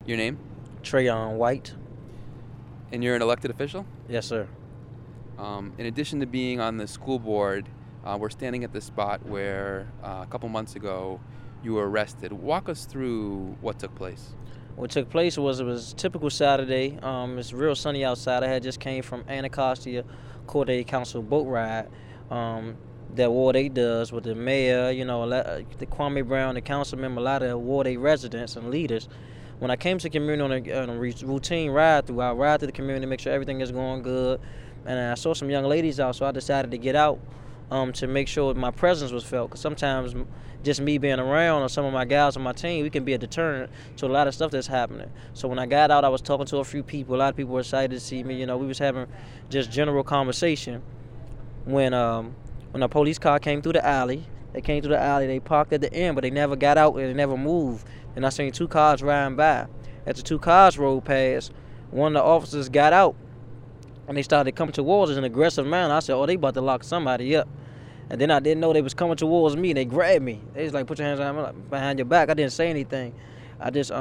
Your name? Trayon White. And you're an elected official? Yes, sir. In addition to being on the school board, we're standing at the spot where a couple months ago you were arrested. Walk us through what took place. What took place was it was a typical Saturday. It's real sunny outside. I had just came from Anacostia Court Aid Council boat ride that Ward 8 does with the mayor, the Kwame Brown, the council member, a lot of Ward 8 residents and leaders. When I came to the community on a routine ride through, I ride through the community, make sure everything is going good. And I saw some young ladies out, so I decided to get out to make sure my presence was felt. Because sometimes just me being around or some of my guys on my team, we can be a deterrent to a lot of stuff that's happening. So when I got out, I was talking to a few people. A lot of people were excited to see me. We was having just general conversation when a police car came through the alley. They came through the alley. They parked at the end, but they never got out and they never moved. And I seen two cars riding by. As the two cars rolled past, one of the officers got out and they started coming towards us in an aggressive manner. I said, oh, they about to lock somebody up. And then I didn't know they was coming towards me. They grabbed me. They was like, put your hands behind your back. I didn't say anything. I just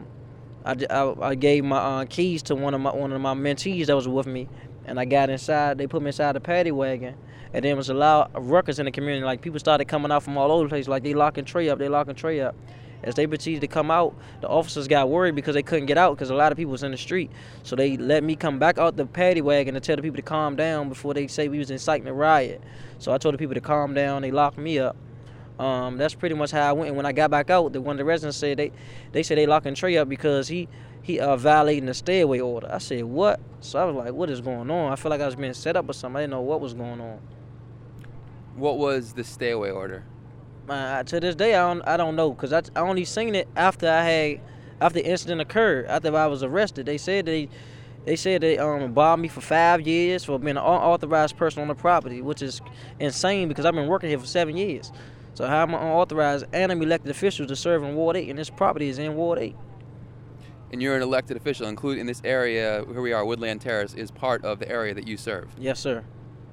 I gave my keys to one of my mentees that was with me, and I got inside. They put me inside the paddy wagon, and then it was a lot of ruckus in the community. Like people started coming out from all over the place. Like they locking Trey up. As they proceeded to come out, the officers got worried because they couldn't get out because a lot of people was in the street. So they let me come back out the paddy wagon to tell the people to calm down before they say we was inciting a riot. So I told the people to calm down. They locked me up. That's pretty much how I went. And when I got back out, one of the residents said they said they locking Trey up because he violating the stay away order. I said, what? So I was like, what is going on? I feel like I was being set up or something. I didn't know what was going on. What was the stay away order? To this day, I don't know, because I only seen it after the incident occurred, after I was arrested. They said they barred me for 5 years for being an unauthorized person on the property, which is insane because I've been working here for 7 years. So how am I unauthorized and I'm elected official to serve in Ward 8, and this property is in Ward 8. And you're an elected official, including in this area, here we are, Woodland Terrace, is part of the area that you serve. Yes, sir.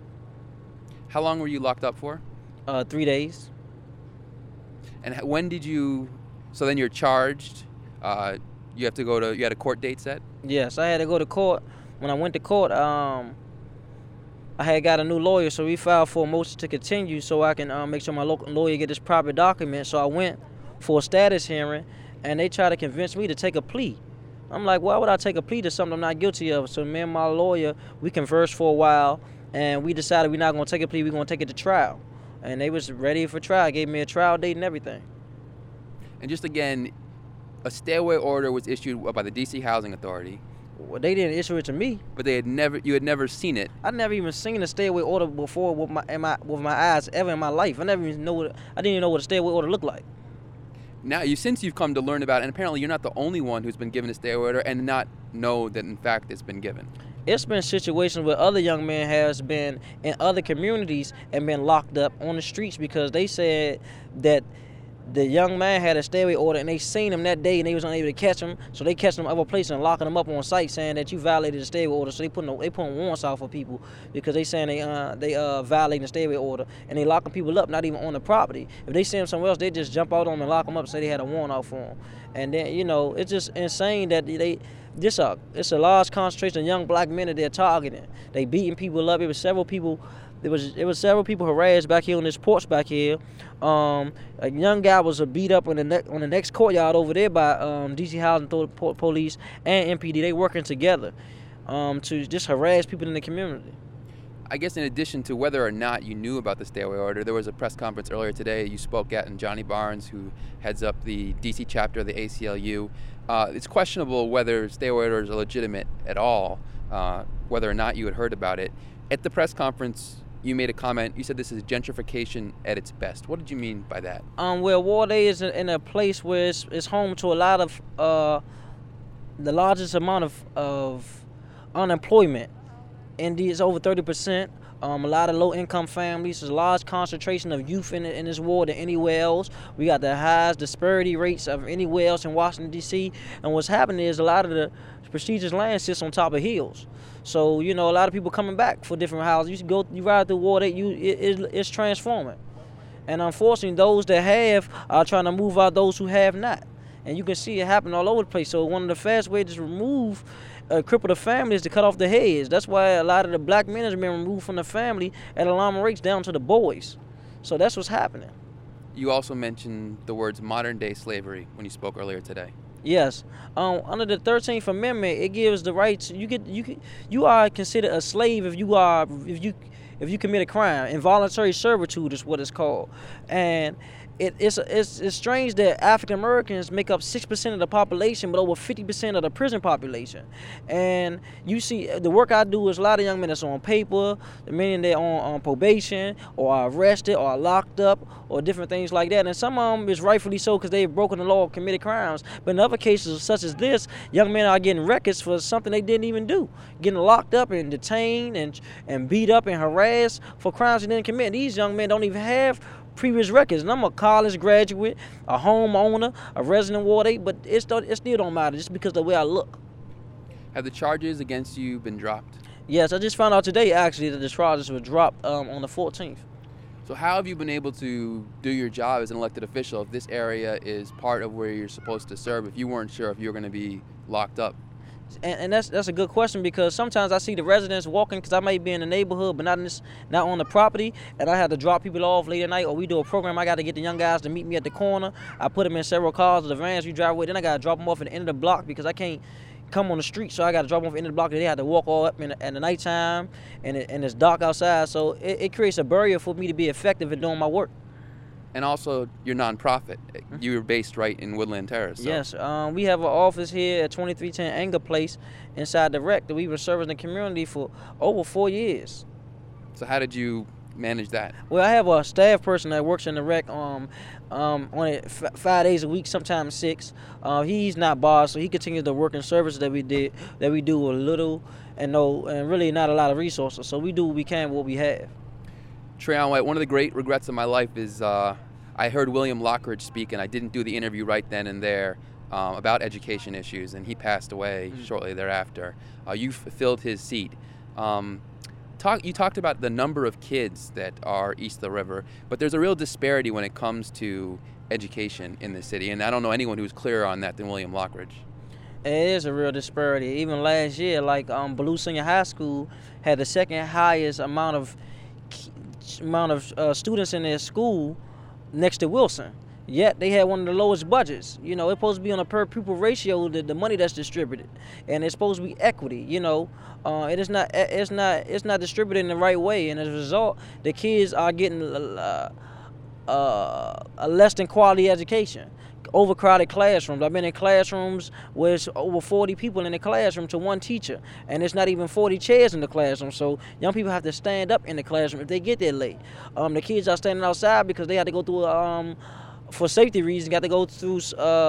How long were you locked up for? 3 days. And when did you, so then you're charged, you had a court date set? Yes, I had to go to court. When I went to court, I had got a new lawyer, so we filed for a motion to continue so I can make sure my local lawyer get his proper document. So I went for a status hearing, and they tried to convince me to take a plea. I'm like, why would I take a plea to something I'm not guilty of? So me and my lawyer, we conversed for a while, and we decided we're not going to take a plea, we're going to take it to trial. And they was ready for trial, gave me a trial date and everything. And just again, a stay away order was issued by the D.C. Housing Authority. Well, they didn't issue it to me. But you had never seen it. I never even seen a stay away order before with my eyes ever in my life. I didn't even know what a stay away order looked like. Now, since you've come to learn about it, and apparently you're not the only one who's been given a stay away order and not know that in fact it's been given. It's been situations where other young men has been in other communities and been locked up on the streets because they said that the young man had a stay away order and they seen him that day and they was unable to catch him, so they catch him other places and locking him up on site saying that you violated the stay away order. So they putting warrants out for people because they saying they violating the stay away order, and they locking people up not even on the property. If they see him somewhere else, they just jump out on them and lock them up and say they had a warrant out for him. And then it's just insane that it's a large concentration of young black men that they're targeting. They beating people up. It was several people harassed back here on this porch back here. A young guy was beat up on the next courtyard over there by D.C. Housing Police and MPD. They working together to just harass people in the community. I guess in addition to whether or not you knew about the stay away order, there was a press conference earlier today you spoke at, and Johnny Barnes, who heads up the D.C. chapter of the ACLU. It's questionable whether stay away orders are legitimate at all, whether or not you had heard about it. At the press conference, you made a comment. You said this is gentrification at its best. What did you mean by that? Well, Ward 8 is in a place where it's home to a lot of the largest amount of unemployment. Indeed, it's over 30%. A lot of low-income families. There's a large concentration of youth in this ward than anywhere else. We got the highest disparity rates of anywhere else in Washington, D.C. And what's happening is a lot of the prestigious land sits on top of hills. So, a lot of people coming back for different houses. You ride through Ward 8, it's transforming. And unfortunately, those that have are trying to move out those who have not. and you can see it happen all over the place. So one of the fast ways to remove cripple the family is to cut off the heads. That's why a lot of the black men has been removed from the family at alarming rates down to the boys. So that's what's happening. You also mentioned the words modern-day slavery when you spoke earlier today. Yes, under the 13th Amendment, it gives the rights. You are considered a slave if you commit a crime. Involuntary servitude is what it's called, and it's strange that African Americans make up 6% of the population, but over 50% of the prison population. And you see, the work I do is a lot of young men that's on paper, meaning they're on probation or are arrested or are locked up or different things like that. And some of them is rightfully so because they've broken the law or committed crimes. But in other cases such as this, young men are getting records for something they didn't even do, getting locked up and detained and beat up and harassed for crimes they didn't commit. These young men don't even have previous records, and I'm a college graduate, a homeowner, a resident Ward 8, but it still don't matter just because of the way I look. Have the charges against you been dropped? Yes, I just found out today actually that the charges were dropped on the 14th. So how have you been able to do your job as an elected official if this area is part of where you're supposed to serve, if you weren't sure if you were going to be locked up? And that's a good question, because sometimes I see the residents walking, because I might be in the neighborhood but not on the property, and I have to drop people off late at night, or we do a program. I got to get the young guys to meet me at the corner. I put them in several cars or the vans we drive with. Then I got to drop them off at the end of the block because I can't come on the street, so I got to drop them off at the end of the block. They have to walk all up in the nighttime, and it's dark outside, so it creates a barrier for me to be effective in doing my work. And also, your nonprofit. You're based right in Woodland Terrace. So. Yes, we have an office here at 2310 Anger Place inside the rec that we've been serving the community for over 4 years. So how did you manage that? Well, I have a staff person that works in the rec on it 5 days a week, sometimes 6. He's not boss, so he continues the work and service that we do with little and really not a lot of resources. So we do what we can with what we have. Trayon White, one of the great regrets of my life is I heard William Lockridge speak, and I didn't do the interview right then and there about education issues, and he passed away shortly thereafter. You filled his seat. You talked about the number of kids that are east of the river, but there's a real disparity when it comes to education in the city, and I don't know anyone who's clearer on that than William Lockridge. It is a real disparity. Even last year, Ballou Senior High School had the second highest amount of students in their school next to Wilson, yet they had one of the lowest budgets. It's supposed to be on a per pupil ratio, the money that's distributed, and it's supposed to be equity. It is not. It's not distributed in the right way, and as a result, the kids are getting a less than quality education. Overcrowded classrooms. I've been in classrooms where it's over 40 people in the classroom to one teacher, and it's not even 40 chairs in the classroom. So young people have to stand up in the classroom if they get there late. The kids are standing outside because they have to go through for safety reasons. Got to go through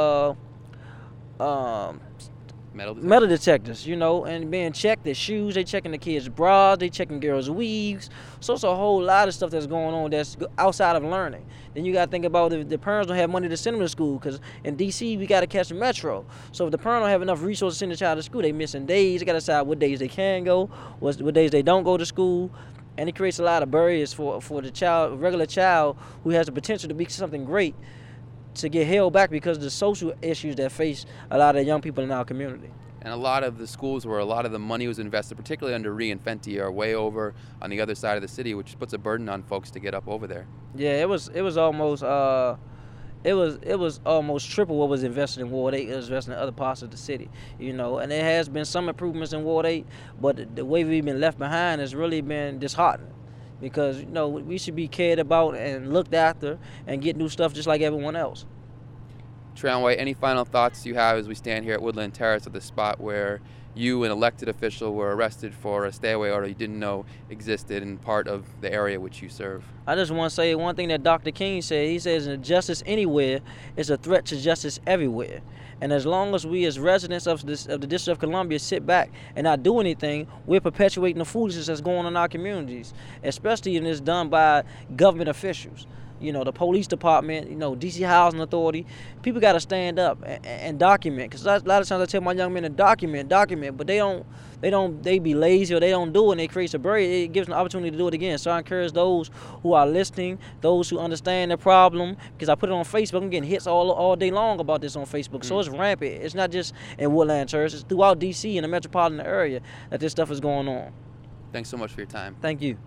metal detectors, and being checked. Their shoes, they checking the kids' bras, they checking girls' weaves. So it's a whole lot of stuff that's going on that's outside of learning. Then you got to think about if the parents don't have money to send them to school, because in D.C. we got to catch the metro. So if the parent don't have enough resources to send the child to school, they missing days. They got to decide what days they can go, what days they don't go to school. And it creates a lot of barriers for the child, regular child who has the potential to be something great, to get held back because of the social issues that face a lot of young people in our community. And a lot of the schools where a lot of the money was invested, particularly under Rhee and Fenty, are way over on the other side of the city, which puts a burden on folks to get up over there. Yeah, it was almost triple what was invested in Ward 8. It was invested in other parts of the city, and there has been some improvements in Ward 8, but the way we've been left behind has really been disheartening. Because we should be cared about and looked after and get new stuff just like everyone else. Trayon White, any final thoughts you have as we stand here at Woodland Terrace at the spot where you, an elected official, were arrested for a stay-away order you didn't know existed in part of the area which you serve? I just want to say one thing that Dr. King said. He says justice anywhere is a threat to justice everywhere. And as long as we as residents of the District of Columbia sit back and not do anything, we're perpetuating the foolishness that's going on in our communities, especially when it's done by government officials. you know, the police department, you know, DC Housing Authority. People got to stand up and document. Because a lot of times I tell my young men to document, but they be lazy or they don't do it, and it creates a barrier. It gives them an opportunity to do it again. So I encourage those who are listening, those who understand the problem, because I put it on Facebook. I'm getting hits all day long about this on Facebook. So it's rampant. It's not just in Woodland Church. It's throughout DC and the metropolitan area that this stuff is going on. Thanks so much for your time. Thank you.